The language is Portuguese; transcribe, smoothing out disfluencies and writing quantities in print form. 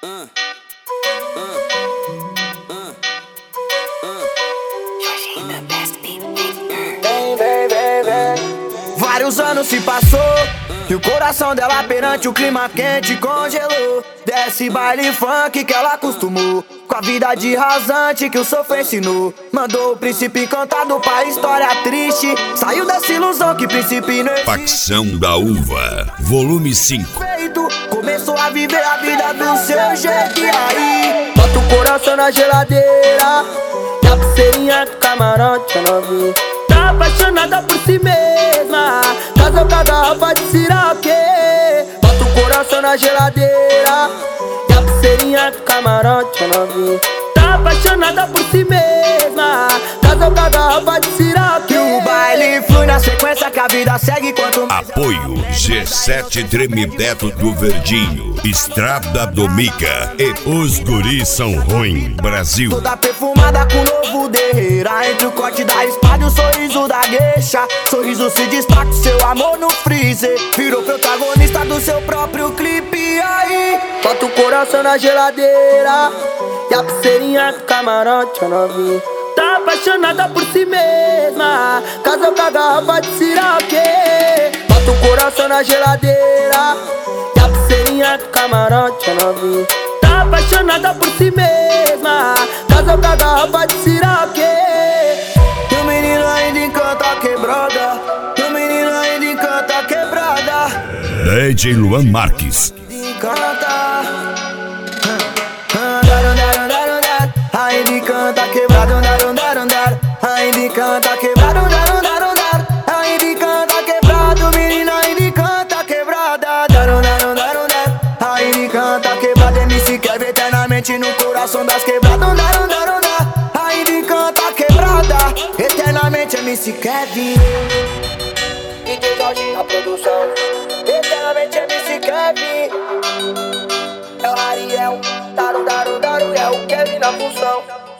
Vários anos se passou e o coração dela perante o clima quente congelou. Desce baile funk que ela acostumou, com a vida de rasante que o sofá ensinou. Mandou o príncipe encantado pra história triste, saiu dessa ilusão que príncipe não existe. Facção da Uva, volume 5. Começou a viver a vida do seu jeito. E aí, bota o coração na geladeira e a pulseirinha do camarote é novinha. Tá apaixonada por si mesma, casou com a garrafa de Siraque. Bota o coração na geladeira e a pulseirinha do camarote é novinha. Tá apaixonada por si mesma, casou com a garrafa de Siraque. O baile flui na sequência que a vida segue quanto mais. Apoio G7 Tremiteto do Verdinho, Estrada do Mica e Os Guris São Ruim, Brasil. Toda perfumada com novo derreira, entre o corte da espada e o sorriso da gueixa. Sorriso se destaca, seu amor no freezer, virou protagonista do seu próprio clipe. E aí, bota o coração na geladeira e a pulseirinha do camarote é novinha. Tá apaixonada por si mesma, casou com a garrafa de Siraque. Bota o coração na geladeira e a pulseirinha do camarote é novinha. Tá apaixonada por si mesma, casou com a garrafa de Siraque. E o menino ainda encanta a quebrada, e o menino ainda encanta a quebrada. DJ Luan Marques. Encanta, ainda encanta quebrado, ainda encanta quebrado, ainda encanta quebrado, menina ainda encanta quebrada, ainda encanta quebrada, MC Kevin eternamente no coração das quebradas, ainda encanta quebrada, eternamente MC Kevin, DJ Jorge na produção, eternamente MC Kevin, é o Ariel, é o Kevin na função.